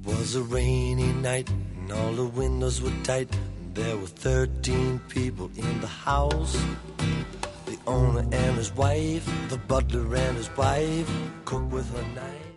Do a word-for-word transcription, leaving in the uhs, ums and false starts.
was a rainy night and all the windows were tight. There were thirteen people in the house. The owner and his wife, the butler and his wife, cook with her knife.